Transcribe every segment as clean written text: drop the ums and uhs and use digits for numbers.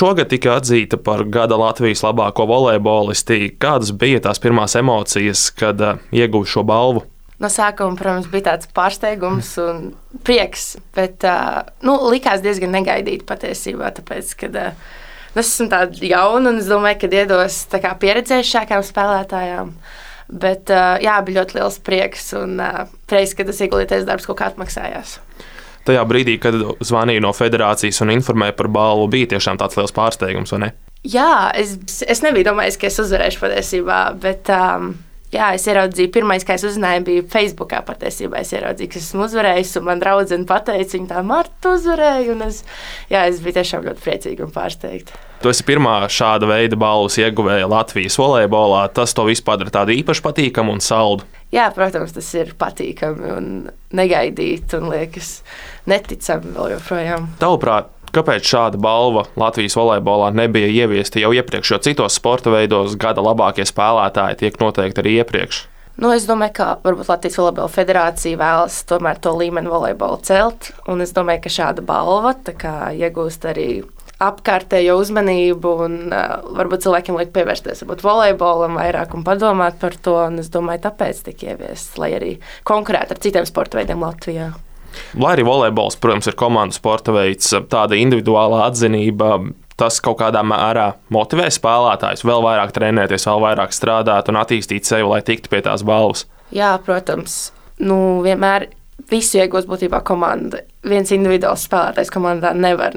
šogad tika atzīta par gada Latvijas labāko volejbolisti. Kādas bija tās pirmās emocijas, kad ieguva šo balvu? No sākuma, protams, bija tāds pārsteigums un prieks, bet likās diezgan negaidīti patiesībā, tāpēc, kad es esmu tāda jauna un es domāju, ka iedos pieredzējušākām spēlētājām. Bet jā, bija ļoti liels prieks un prieks, ka tas ieguldītais darbs kaut kā atmaksājās. Tajā brīdī, kad zvanīja no federācijas un informēja par balvu, bija tiešām tāds liels pārsteigums, vai ne? Jā, es nebiju domājis, ka es uzvarēšu patiesībā, bet jā, es ieraudzīju, pirmais, kā es uzzināju, bija Facebookā patiesībā. Es ieraudzīju, ka esmu uzvarējis, un man draudzene pateica, viņa tā, Marta uzvarēja, un es biju tiešām ļoti priecīga un pārsteigta. Tu esi pirmā šāda veida balvas ieguvēja Latvijas volejbolā. Tas to visu padara tādu īpaši patīkamu un saldu. Jā, protams, tas ir patīkami un negaidīti un liekas neticami vēl joprojām. Tavuprāt, kāpēc šāda balva Latvijas volejbolā nebija ieviesta jau iepriekš, jo citos sporta veidos gada labākie spēlētāji tiek noteikti arī iepriekš? Es domāju, ka varbūt Latvijas Volejbola federācija vēlas tomēr to līmeni volejbolu celt, un es domāju, ka šāda balva iegūst arī apkārtējo uzmanību, un varbūt cilvēkiem liek pievērsties volejbolam vairāk un padomāt par to, un es domāju, tāpēc tika ieviests, lai arī konkurētu ar citiem sporta veidiem Latvijā. Lai arī volejbols, protams, ir komandu sporta veids, tāda individuālā atzinība, tas kaut kādā mērā motivē spēlētājus vēl vairāk trenēties, vēl vairāk strādāt un attīstīt sevi, lai tiktu pie tās balvas. Jā, protams. Vienmēr visu iegūst būtībā komanda. Viens individuāls spēlētājs komandā nevar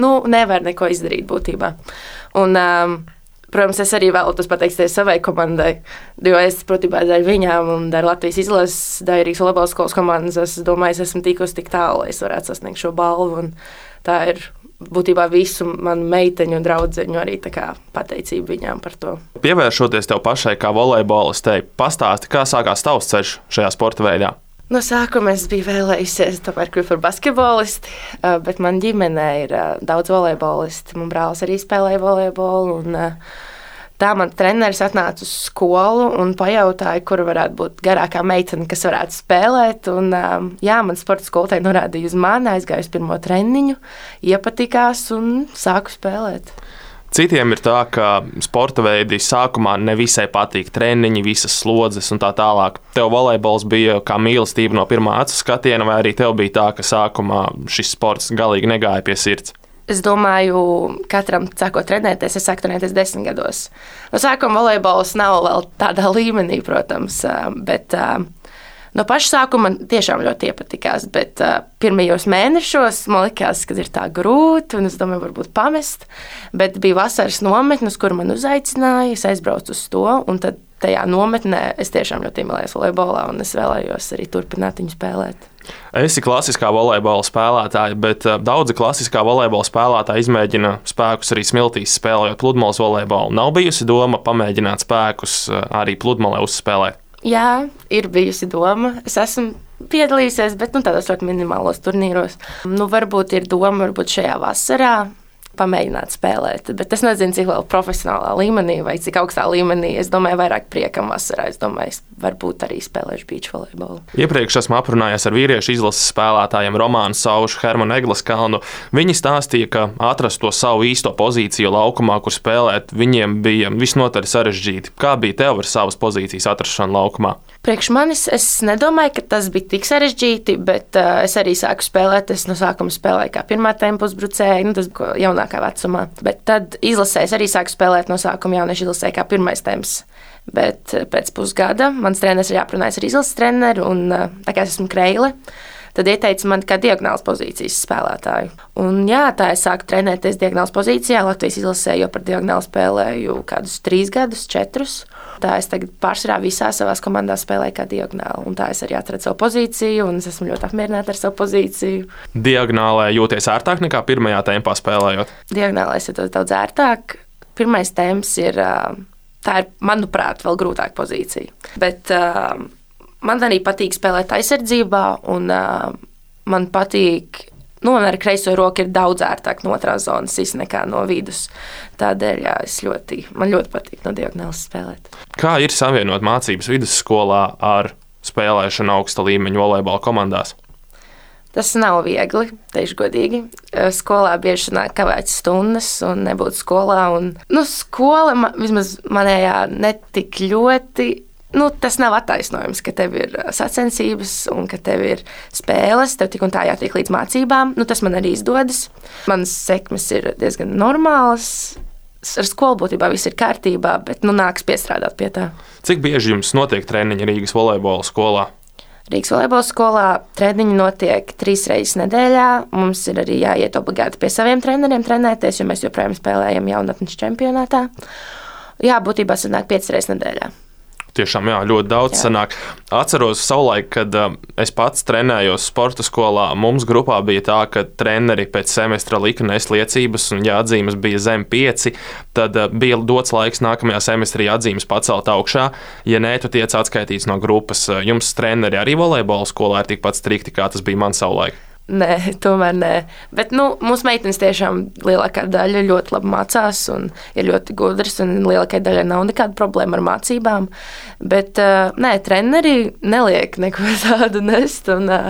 neko izdarīt būtībā. Un, protams, es arī vēlos pateikties savai komandai, jo es, protams, dēļ viņām un dēļ Latvijas izlases, dēļ Rīgas volejbola skolas komandas, es domāju, es esmu tikusi tik tālu, lai es varētu sasniegt šo balvu. Un tā ir būtībā visu manu meiteņu un draudzeņu arī pateicība viņām par to. Pievēršoties tev pašai kā volejbolistei, pastāsti, kā sākās tavs ceļš šajā sporta veidā? No sākuma es biju vēlējusies tomēr kļūt par basketbolisti, bet man ģimenē ir daudz volejbolisti. Man brālis arī spēlēja volejbolu, un tā man treneris atnāca uz skolu un pajautāja, kura varētu būt garākā meitene, kas varētu spēlēt. Un, man sporta skolotāja norādīja uz mani, aizgāju uz pirmo treniņu, iepatikās un sāku spēlēt. Citiem ir tā, ka sporta veidi sākumā nevisai patīk treniņi, visas slodzes un tā tālāk. Tev volejbols bija kā mīlestība no pirmā acu skatiena, vai arī tev bija tā, ka sākumā šis sports galīgi negāja pie sirds? Es domāju, katram sākot trenēties, es sāku trenēties 10 gados. No sākuma volejbols nav vēl tādā līmenī, protams, bet no paša sākuma man tiešām ļoti iepatikās, bet pirmajos mēnešos man likās, ka ir tā grūti, un es domāju, varbūt pamest, bet bija vasaras nometne, uz kuru man uzaicināja, es aizbraucu uz to, un tad tajā nometnē es tiešām ļoti iemīlējos volejbolā, un es vēlējos arī turpināt viņu spēlēt. Esi klasiskā volejbola spēlētāja, bet daudzi klasiskā volejbola spēlētāji izmēģina spēkus arī smiltīs spēlējot pludmales volejbolu. Nav bijusi doma pamēģināt spēkus arī pludmalē uzspēlēt? Jā, ir bijusi doma. Es esmu piedalījusies, bet tādos ļoti minimālos turnīros. Varbūt ir doma, šajā vasarā pamēģināt spēlēt, bet es nezinu, cik vēl profesionālā līmenī vai cik augstā līmenī. Es domāju, vairāk priekam vasarā. Es domāju, varbūt arī spēlēšu beach volejbolu. Iepriekš esmu aprunājies ar vīriešu izlases spēlētājiem Romānu Saušu, Hermanu Eglaskalnu. Viņi stāstīja, ka atrast to savu īsto pozīciju laukumā, kur spēlēt, viņiem bija visnotaļ sarežģīti. Kā bija tev ar savas pozīcijas atrašanu laukumā? Priekš manis es nedomāju, ka tas bija tik sarežģīti, bet es arī sāku spēlēt. Es no sākuma spēlēju kā pirmā tempa uzbrucēja, tas bija jaunākā vecumā. Bet tad izlasēs arī sāku spēlēt no sākuma jauniešu izlasē kā pirmais temps. Bet pēc pusgada mans treneris ir aprunājis ar izlases treneru, un tā kā es esmu kreile, tad ieteica man kā diagonālas pozīcijas spēlētāju. Un tā es sāku trenēties diagonālas pozīcijā, Latvijas izlasē, jo par diagonālu spēlēju kādus 3 gadus, 4. Tā es tagad pārsvarā visās savās komandās spēlēju kā diagonāli, un tā es arī atradu savu pozīciju, un es esmu ļoti apmierināta ar savu pozīciju. Diagonālē jūties ērtāk nekā pirmajā tempā spēlējot? Diagonālē es jūtos daudz ērtāk. Pirmais temps ir, tā ir, manuprāt, vēl grūtāka pozīcija. Bet man arī patīk spēlēt aizsardzībā, un man patīk, ar kreiso roku ir daudz ērtāk no otrās zonas nekā no vidus. Tādēļ man ļoti patīk no diagonālas spēlēt. Kā ir savienot mācības vidusskolā ar spēlēšanu augsta līmeņa volejbola komandās? Tas nav viegli, teikšu godīgi. Skolā bieži sanāk kavētas stundas un nebūt skolā. Skola vismaz manējā netik ļoti. Tas nav attaisnojums, ka tev ir sacensības un ka tev ir spēles. Tev tik un tā jātiek līdz mācībām. Tas man arī izdodas. Manas sekmes ir diezgan normālas. Ar skolu būtībā viss ir kārtībā, bet nāks piestrādāt pie tā. Cik bieži jums notiek treniņi Rīgas volejbola skolā? Rīgas volejbola skolā treniņi notiek 3 reizes nedēļā. Mums ir arī jāiet obligāti pie saviem treneriem trenēties, jo mēs joprojām spēlējam jaunatnes čempionātā. Jā, būtībā sanāk 5 reizes nedēļā. Tiešām ļoti daudz sanāk. Atceros savulaik, kad es pats trenējos sporta skolā. Mums grupā bija tā, ka treneri pēc semestra lika nest liecības, un ja atzīmes bija zem 5, tad bija dots laiks nākamajā semestrī atzīmes pacelt augšā. Ja nē, tu tiec atskaitīts no grupas. Jums treneri arī volejbola skolā ir tikpat strikti, kā tas bija man savulaik? Nē, tomēr nē. Bet mūsu meitenes tiešām lielākā daļa ļoti labi mācās un ir ļoti gudras, un lielākajai daļai nav nekāda problēma ar mācībām. Bet nē, treneri neliek neko tādu nest.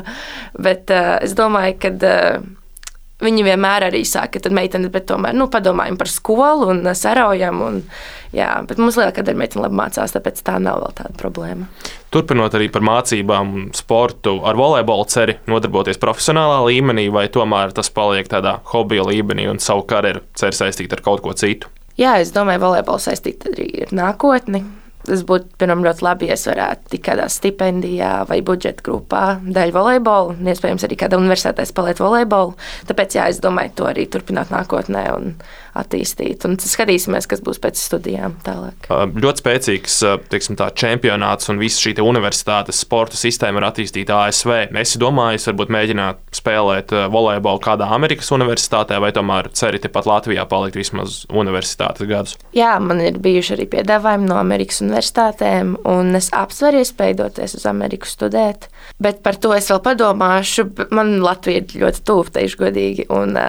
Bet es domāju, ka viņi vienmēr arī saka, tad meitenes, bet tomēr padomājam par skolu un saraujam. Bet mums lielākā daļa meitene labi mācās, tāpēc tā nav vēl tāda problēma. Turpinot arī par mācībām un sportu, ar volejbolu ceri nodarboties profesionālā līmenī, vai tomēr tas paliek tādā hobija līmenī un savu karjeru ceri saistīt ar kaut ko citu? Jā, es domāju, volejbola saistīta arī ar nākotni. Tas būtu pirmām ļoti labi, ja es varētu tikt kādā stipendijā vai budžeta grupā daļu volejbolu, un iespējams arī kādā universitātē spēlēt volejbolu. Tāpēc, es domāju, to arī turpināt nākotnē un attīstīt. Un skatīsimies, kas būs pēc studijām tālāk. Ļoti spēcīgs čempionāts un visa šī universitātes sporta sistēma ir attīstīta ASV. Es domāju, varbūt mēģināt spēlēt volejbolu kādā Amerikas universitātē, vai tomēr ceri tepat Latvijā palikt vismaz universitātes gadus? Jā, man ir bijuši arī piedāvājumi no Amerikas universitātēm, un es apsveru iespēju doties uz Ameriku studēt. Bet par to es vēl padomāšu. Man Latvija ir ļoti tuvu, teikšu godīgi.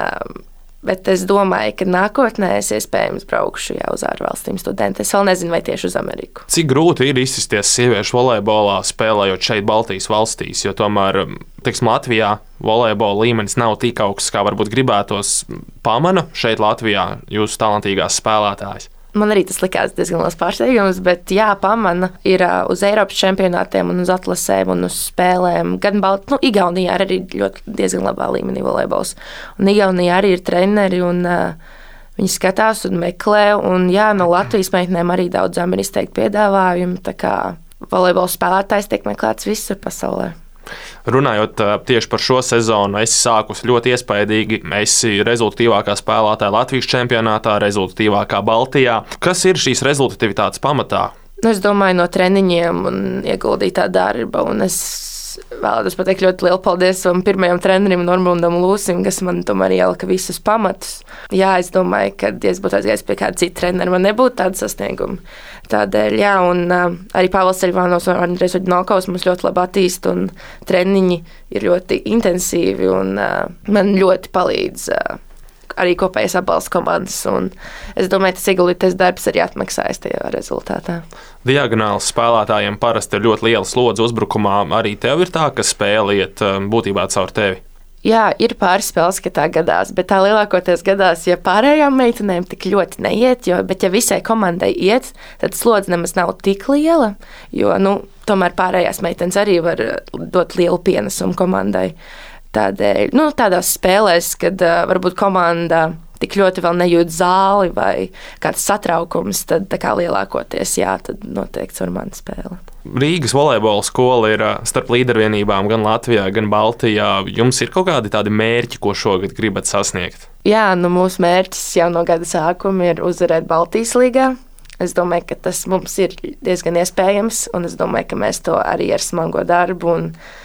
Bet es domāju, ka nākotnē es iespējams braukšu uz ārvalstīm studēt. Es vēl nezinu, vai tieši uz Ameriku. Cik grūti ir izsisties sieviešu volejbolā, spēlējot šeit Baltijas valstīs, jo tomēr, Latvijā volejbola līmenis nav tik augsts, kā varbūt gribētos. Pamana šeit Latvijā jūsu talantīgās spēlētājas? Man arī tas likās diezgan liels pārsteigums, bet pamana ir uz Eiropas čempionātiem un uz atlasēm un uz spēlēm. Gan Igaunijā arī diezgan labā līmenī volejbols. Un Igaunijā arī ir treneri, un viņi skatās un meklē. Un no Latvijas meitenēm arī daudzām ir izteikti piedāvājumi. Tā kā volejbola spēlētājs tiek meklēts visur pasaulē. Runājot tieši par šo sezonu, esi sākusi ļoti iespaidīgi. Esi rezultatīvākā spēlētāja Latvijas čempionātā, rezultatīvākā Baltijā. Kas ir šīs rezultatīvitātes pamatā? Es domāju, no treniņiem un ieguldītā darba. Un es vēlētos pateikt ļoti lielu paldies savam pirmajam trenerim, Normundam Lūsim, kas man tomēr ielika visus pamatus. Es domāju, ka, ja es būtu aizgājis pie kāda cita trenera, man nebūtu tāda sasnieguma. Tādēļ, un arī Pāvils Ceļvānovs un Andrejs Oģinokovs mums ļoti labi attīst, un treniņi ir ļoti intensīvi, un man ļoti palīdz arī kopējais atbalsts komandas, un es domāju, tas ieguldītais darbs arī atmaksājas tajā rezultātā. Diagonāls spēlētājiem parasti ir ļoti liela slodze uzbrukumā. Arī tev ir tā, ka spēle iet būtībā caur tevi? Jā, ir pāris spēles, ka tā gadās, bet tā lielākoties gadās, ja pārējām meitenēm tik ļoti neiet, bet ja visai komandai iet, tad slodze nemaz nav tik liela, jo tomēr pārējās meitenes arī var dot lielu pienesumu komandai. Tādēļ, tādās spēlēs, kad varbūt komanda tik ļoti vēl nejūt zāli vai kāds satraukums, tad tā kā lielākoties, tad noteikti ar mani spēle. Rīgas volejbola skola ir starp līdervienībām gan Latvijā, gan Baltijā. Jums ir kaut kādi tādi mērķi, ko šogad gribat sasniegt? Jā, mūsu mērķis jau no gada sākuma ir uzvarēt Baltijas līgā. Es domāju, ka tas mums ir diezgan iespējams, un es domāju, ka mēs to arī ar smago darbu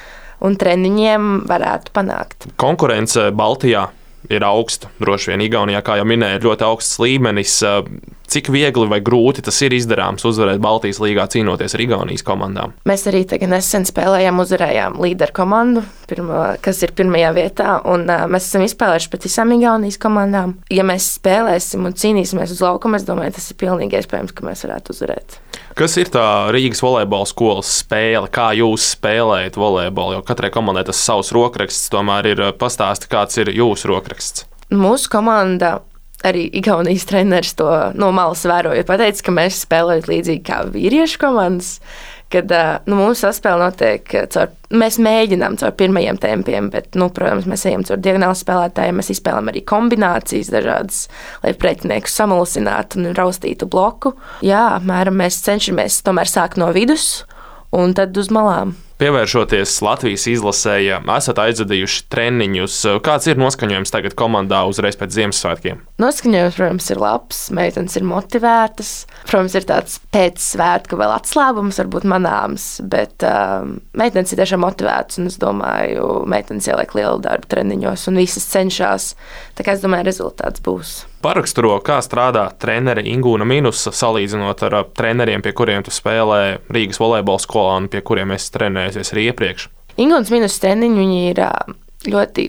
un treniņiem varētu panākt. Konkurence Baltijā ir augsta. Droši vien Igaunijā, kā jau minēju, ir ļoti augsts līmenis. cik viegli vai grūti tas ir izdarāms uzvarēt Baltijas līgā cīnoties ar Igaunijas komandām? Mēs arī tagad nesen spēlējām, uzvarējām līderu komandu, kas ir pirmajā vietā, un mēs esam izspēlējuši pret visām Igaunijas komandām. Ja mēs spēlēsim un cīnīsimies uz laukuma, es domāju, tas ir pilnīgi iespējams, ka mēs varētu uzvarēt. Kas ir tā Rīgas volejbola skolas spēle? Kā jūs spēlējat volejbolu? Jo katrai komandai tas savs rokraksts, tomēr ir pastāsti, kāds ir jūsu rokraksts. Mūsu komanda, arī Igaunijas treneris to no malas vēroja, pateica, ka mēs spēlējam līdzīgi kā vīriešu komandas. Kad mūsu saspēle notiek mēs mēģinām caur pirmajiem tempiem, bet, protams, mēs ejam caur diagonālu spēlētājiem, mēs izspēlējam arī kombinācijas dažādas, lai pretinieku samalusinātu un raustītu bloku. Jā, apmēram mēs cenšamies tomēr sākt no vidus un tad uz malām. Pievēršoties Latvijas izlasēji, esat aizvadījuši treniņus. Kāds ir noskaņojums tagad komandā uzreiz pēc Ziemassvētkiem? Noskaņojums, protams, ir labs, meitenes ir motivētas. Protams, ir tāds pēc svētku vēl atslābums, varbūt manāms, bet meitenes ir tiešām motivētas, un es domāju, meitenes ieliek lielu darbu treniņos, un visas cenšas. Tā kā es domāju, rezultāts būs. Paraksturo, kā strādā treneri Ingūna Minusa, salīdzinot ar treneriem, pie kuriem tu spēlē Rīgas volejbola skolā un pie kuriem es trenējusies arī iepriekš. Ingūnas Minusa treniņi, viņi ir ļoti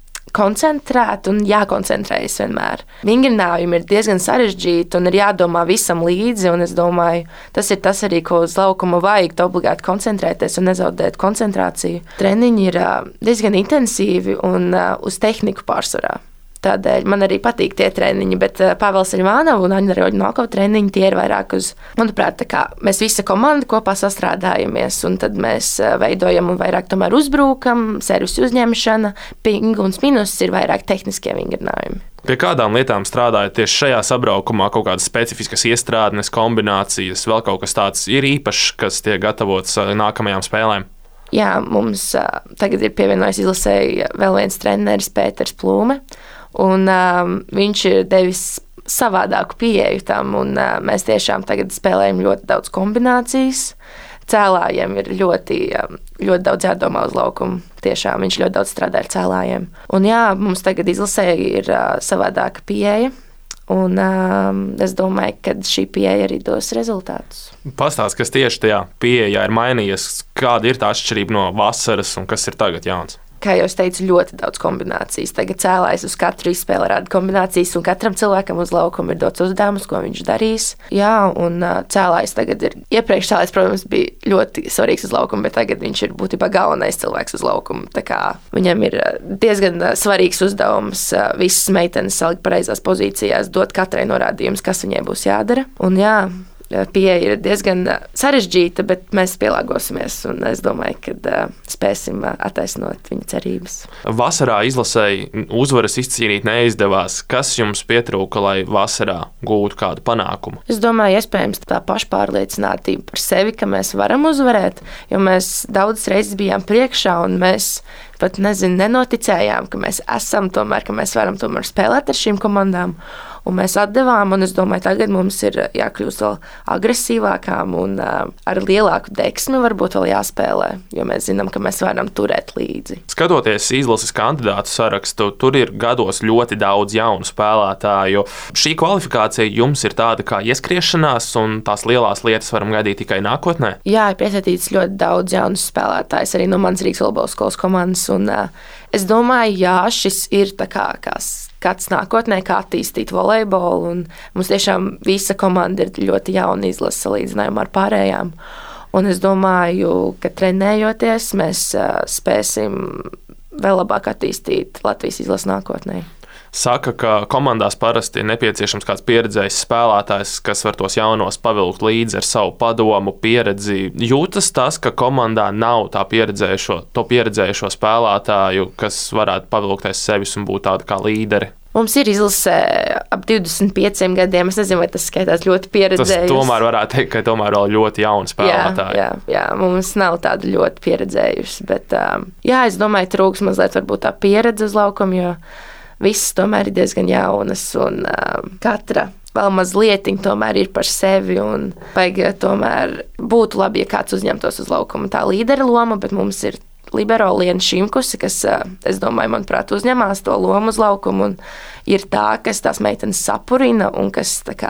koncentrēti un jākoncentrējas vienmēr. Vingrinājumi ir diezgan sarežģīti un ir jādomā visam līdzi, un es domāju, tas ir tas arī, ko uz laukuma vajag, obligāti koncentrēties un nezaudēt koncentrāciju. Treniņi ir diezgan intensīvi un uz tehniku pārsvarā. Tādēļ man arī patīk tie treniņi, bet Pāvils Ļvānovs un Aņa Roļņokova treniņi tie ir vairāk uz, manuprāt, tā kā mēs visa komanda kopā sastrādājamies, un tad mēs veidojam un vairāk tomēr uzbrukam, servisu uzņemšana, Ingūnas Minus ir vairāk tehniskie vingrinājumi. Pie kādām lietām strādājat tieši šajā sabraukumā, kaut kādas specifiskas iestrādnes, kombinācijas, vēl kaut kas tāds ir īpašs, kas tiek gatavots nākamajām spēlēm? Jā, mums tagad ir pievienojis izlasēji vēl viens treneris Pēters Plūme, un viņš ir devis savādāku pieeju tam, un mēs tiešām tagad spēlējam ļoti daudz kombinācijas. Cēlājiem ir ļoti daudz jādomā uz laukumu. Tiešām viņš ļoti daudz strādā ar cēlājiem. Un jā, mums tagad izlasēji ir savādāka pieeja. Un es domāju, ka šī pieeja arī dos rezultātus. Pastāst, kas tieši tajā pieejā ir mainījies, kāda ir tā atšķirība no vasaras un kas ir tagad jauns? Kā jau es teicu, ļoti daudz kombinācijas. Tagad cēlājs uz katru izspēli rāda kombinācijas, un katram cilvēkam uz laukuma ir dots uzdevums, ko viņš darīs. Jā, un cēlājs tagad ir. Iepriekš cēlājs, protams, bija ļoti svarīgs uz laukuma, bet tagad viņš ir būtībā galvenais cilvēks uz laukuma. Tā kā viņam ir diezgan svarīgs uzdevums visas meitenes salikt pareizās pozīcijās, dot katrai norādījumus, kas viņai būs jādara. Un jā, pieeja ir diezgan sarežģīta, bet mēs pielāgosimies, un es domāju, ka spēsim attaisnot viņa cerības. Vasarā izlasēji uzvaras izcīnīt neizdevās. Kas jums pietrūka, lai vasarā gūtu kādu panākumu? Es domāju, iespējams tā pašpārliecinātība par sevi, ka mēs varam uzvarēt, jo mēs daudzas reizes bijām priekšā, un mēs pat nenoticējām, ka mēs esam tomēr, ka mēs varam tomēr spēlēt ar šīm komandām. Un mēs atdevām, un es domāju, tagad mums ir jākļūst vēl agresīvākām un ar lielāku deksmi varbūt vēl jāspēlē, jo mēs zinām, ka mēs varam turēt līdzi. Skatoties izlases kandidātu sarakstu, tur ir gados ļoti daudz jaunu spēlētāju. Šī kvalifikācija jums ir tāda kā ieskriešanās, un tās lielās lietas varam gaidīt tikai nākotnē? Jā, ir piesaistīts ļoti daudz jaunu spēlētājus arī no manas Rīgas volejbola skolas komandas, un es domāju, jā, šis ir tā kā kāds nākotnē, kā attīstīt volejbolu, un mums tiešām visa komanda ir ļoti jauna izlase salīdzinājumā ar pārējām. Un es domāju, ka trenējoties, mēs spēsim vēl labāk attīstīt Latvijas izlasi nākotnē. Saka, ka komandās parasti ir nepieciešams kāds pieredzējis spēlētājs, kas var tos jaunos pavilkt līdzi ar savu padomu, pieredzi. Jūtas tas, ka komandā nav tā pieredzējušo spēlētāju, kas varētu pavilkt aiz sevis un būt tādi kā līderi. Mums ir izlase ap 25 gadiem. Es nezinu, vai tas skaitās ļoti pieredzējis. Tas tomēr varētu teikt, ka tomēr vēl ļoti jauni spēlētāji. Jā, mums nav tāda ļoti pieredzējuši, bet jā, es domāju, trūks mazliet varbūt tā pieredze uz laukuma, jo visas tomēr ir diezgan jaunas, un katra vēl mazliet tomēr ir par sevi, un vajag tomēr būtu labi, ja kāds uzņemtos uz laukuma tā līdera loma, bet mums ir libero Liena Šimkusi, kas, es domāju, manuprāt, uzņemās to lomu uz laukumu, un ir tā, kas tās meitenes sapurina, un kas tā kā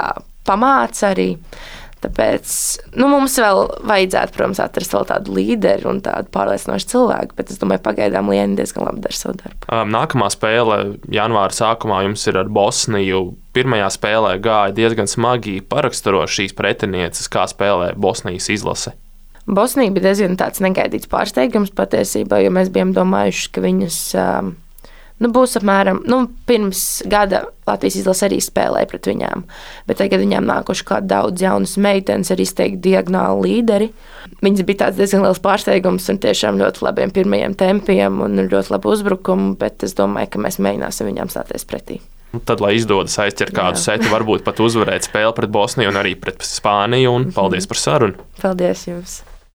pamāca arī. Tāpēc mums vēl vajadzētu, protams, atrast vēl tādu līderi un tādu pārliecinošu cilvēku, bet es domāju, pagaidām Liena diezgan labi dara savu darbu. Nākamā spēle janvāra sākumā jums ir ar Bosniju. Pirmajā spēlē gāja diezgan smagi. Paraksturo šīs pretinieces, kā spēlē Bosnijas izlase. Bosnija bija diezgan tāds negaidīts pārsteigums patiesībā, jo mēs bijām domājuši, ka viņas būs apmēram, pirms gada Latvijas izlase arī spēlēja pret viņām, bet tagad viņām nākuši kā daudz jaunas meitenes ar izteikti diagonālu līderi. Viņas bija tāds diezgan liels pārsteigums un tiešām ļoti labiem pirmajiem tempiem un ļoti labu uzbrukumu, bet es domāju, ka mēs mēģināsim viņām stāties pretī. Tad, lai izdodas aizķert kādu setu, varbūt pat uzvarēt spēli pret Bosniju un arī pret Spāniju, un paldies par sarunu. Paldies jums!